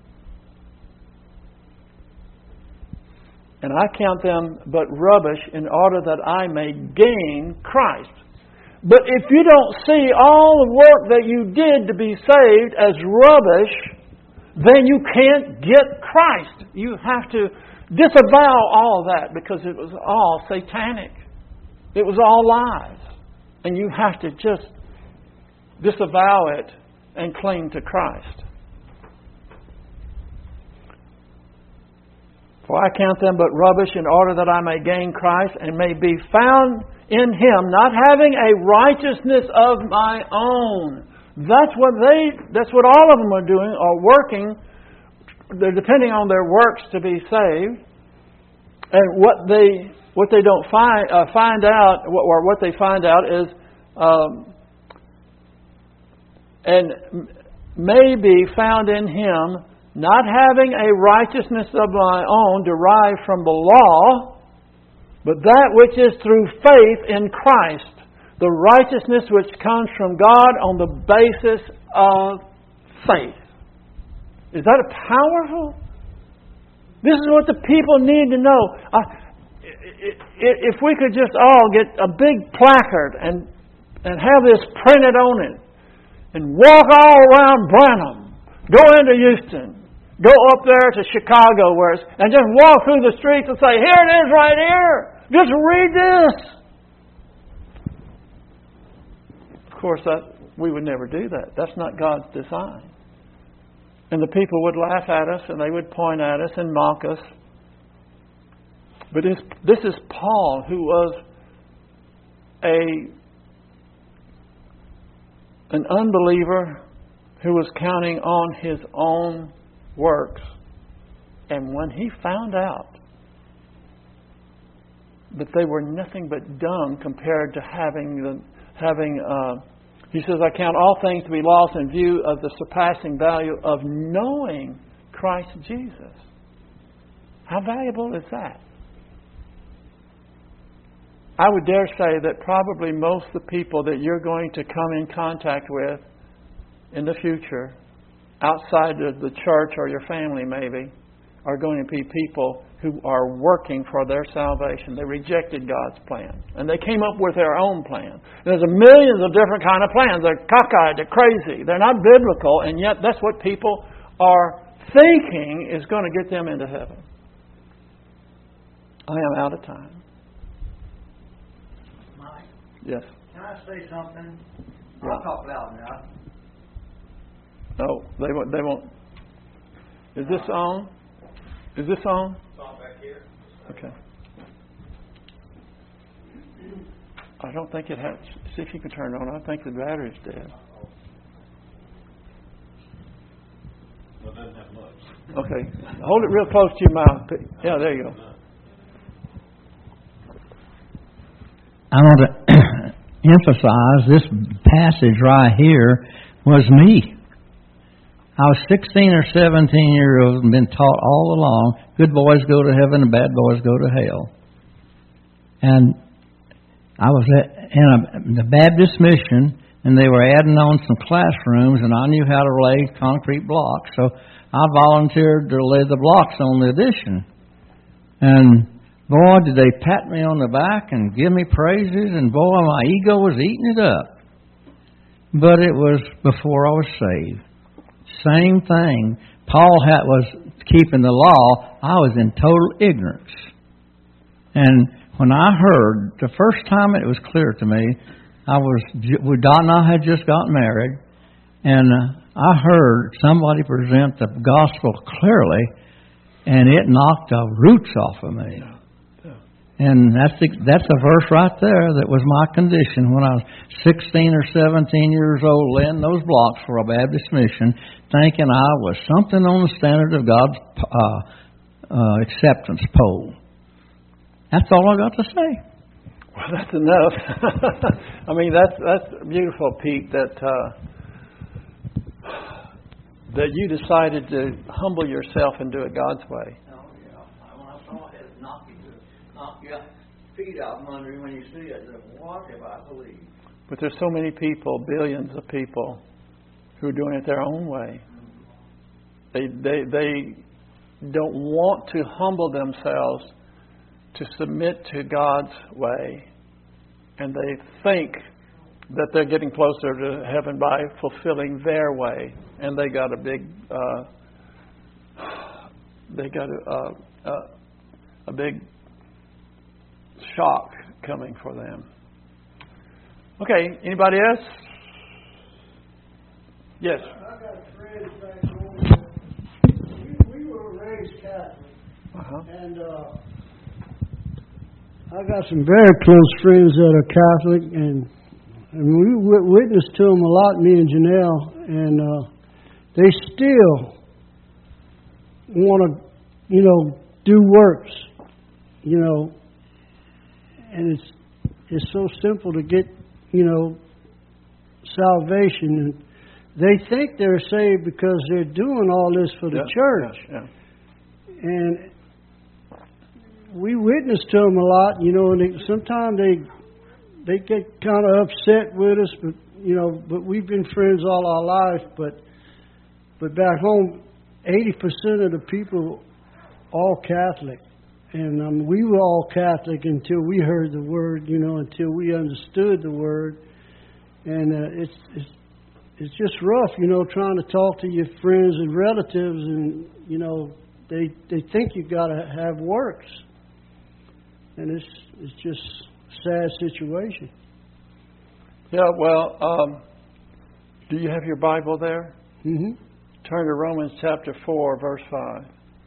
And I count them but rubbish in order that I may gain Christ. But if you don't see all the work that you did to be saved as rubbish, then you can't get Christ. You have to disavow all that because it was all satanic. It was all lies. And you have to just disavow it and cling to Christ. For I count them but rubbish in order that I may gain Christ and may be found in Him, not having a righteousness of my own. That's what they, that's what all of them are doing, are working. They're depending on their works to be saved. And what they, what they don't find, uh, find out, or what they find out is, um, and may be found in Him, not having a righteousness of my own derived from the law, but that which is through faith in Christ, the righteousness which comes from God on the basis of faith. Is that powerful? This is what the people need to know. Uh, if we could just all get a big placard and and have this printed on it, and walk all around Branham, go into Houston, go up there to Chicago, where it's, and just walk through the streets and say, "Here it is, right here. Just read this." Of course, that we would never do that. That's not God's design. And the people would laugh at us, and they would point at us and mock us. But this, this is Paul, who was a an unbeliever who was counting on his own works. And when he found out that they were nothing but dung compared to having the having, uh, he says, "I count all things to be lost in view of the surpassing value of knowing Christ Jesus." How valuable is that? I would dare say that probably most of the people that you're going to come in contact with in the future, outside of the church or your family maybe, are going to be people who are working for their salvation. They rejected God's plan, and they came up with their own plan. There's a millions of different kind of plans. They're cockeyed, they're crazy, they're not biblical, and yet that's what people are thinking is going to get them into heaven. I am out of time. Mike, yes. Can I say something? Yeah. I'll talk loud now. No, they won't. They won't. Is this on? Is this on? It's on back here. Okay. I don't think it has. See if you can turn it on. I think the battery's dead. Well, it doesn't have much. Okay. Hold it real close to your mouth. Yeah, there you go. I want to emphasize this passage right here was me. I was sixteen or seventeen years old and been taught all along, good boys go to heaven and bad boys go to hell. And I was at, in a, the Baptist mission, and they were adding on some classrooms, and I knew how to lay concrete blocks, so I volunteered to lay the blocks on the addition. And boy, did they pat me on the back and give me praises, and boy, my ego was eating it up. But it was before I was saved. Same thing. Paul had, was keeping the law. I was in total ignorance. And when I heard, the first time it was clear to me, I was, Dot and I had just gotten married, and I heard somebody present the gospel clearly, and it knocked the roots off of me. And that's the, that's a verse right there that was my condition when I was sixteen or seventeen years old, laying those blocks for a Baptist mission, thinking I was something on the standard of God's uh, uh, acceptance pole. That's all I got to say. Well, that's enough. I mean, that's that's beautiful, Pete. That uh, that you decided to humble yourself and do it God's way. When I saw it, it knocked you, knocked your feet out from under you when you see it. What if I believe? But there's so many people, billions of people, who are doing it their own way. They they they don't want to humble themselves to submit to God's way, and they think that they're getting closer to heaven by fulfilling their way, and they got a big uh, they got a, uh, uh, a big shock coming for them. Okay, anybody else? Yes. I got a friend back home. We, we were raised Catholic, Uh-huh. and uh, I got some very close friends that are Catholic, and, and we w- witnessed to them a lot, me and Janelle, and uh, they still want to, you know, do works, you know, and it's it's so simple to get, you know, salvation. And they think they're saved because they're doing all this for the Yeah, church. yeah, yeah. And we witness to them a lot, you know, and they, sometimes they they get kind of upset with us, but you know, but we've been friends all our life. But but back home, eighty percent of the people all Catholic, and um, we were all Catholic until we heard the word, you know, until we understood the word, and uh, it's it's it's just rough, you know, trying to talk to your friends and relatives, and you know, they they think you got to have works. And it's it's just a sad situation. Yeah, well, um, do you have your Bible there? Mm-hmm. Turn to Romans chapter four, verse five.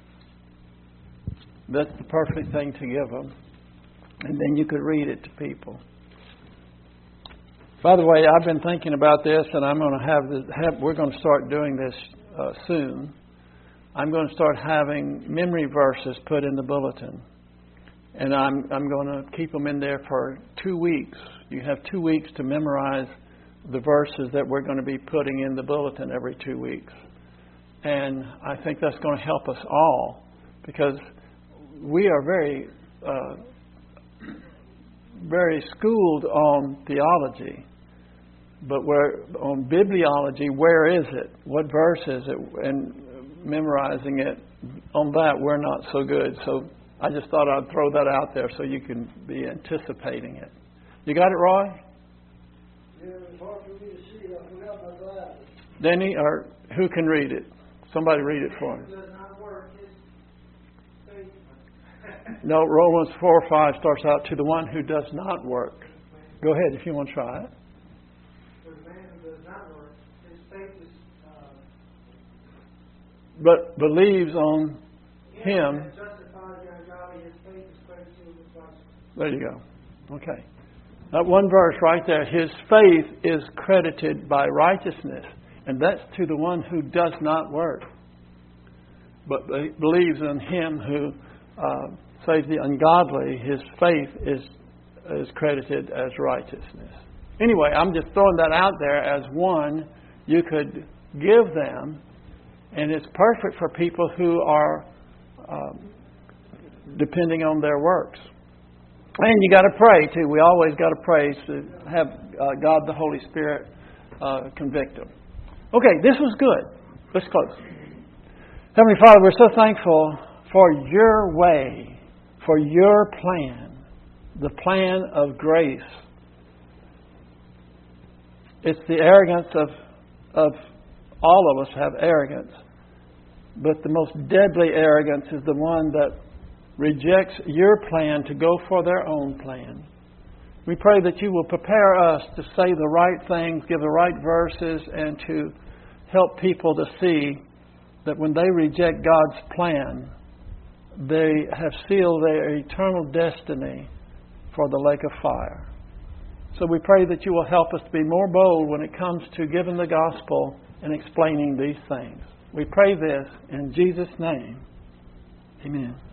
That's the perfect thing to give them. And then you could read it to people. By the way, I've been thinking about this, and I'm going to have this. Have, we're going to start doing this uh, soon. I'm going to start having memory verses put in the bulletin. And I'm I'm going to keep them in there for two weeks. You have two weeks to memorize the verses that we're going to be putting in the bulletin every two weeks. And I think that's going to help us all, because we are very, uh, very schooled on theology. But we're on bibliology, where is it? What verse is it? And memorizing it, on that, we're not so good. So I just thought I'd throw that out there so you can be anticipating it. You got it, Roy? Yeah, it's hard for me to see. I forgot my glasses. Denny, or who can read it? Somebody read it for me. It does not work. It's faith. No, Romans four five starts out, to the one who does not work. Go ahead if you want to try it. For the man who does not work, his faith is. Uh, But believes on Him. Justified by God, his faith is credited with Christ. There you go. Okay. That one verse right there, his faith is credited by righteousness. And that's to the one who does not work, but be- believes in Him who uh, saves the ungodly. His faith is is credited as righteousness. Anyway, I'm just throwing that out there as one you could give them, and it's perfect for people who are um, depending on their works. And you got to pray too. We always got to pray to have uh, God the Holy Spirit uh, convict them. Okay, this was good. Let's close. Heavenly Father, we're so thankful for your way, for your plan, the plan of grace. It's the arrogance of, of all of us have arrogance, but the most deadly arrogance is the one that rejects your plan to go for their own plan. We pray that you will prepare us to say the right things, give the right verses, and to help people to see that when they reject God's plan, they have sealed their eternal destiny for the lake of fire. So we pray that you will help us to be more bold when it comes to giving the gospel and explaining these things. We pray this in Jesus' name. Amen.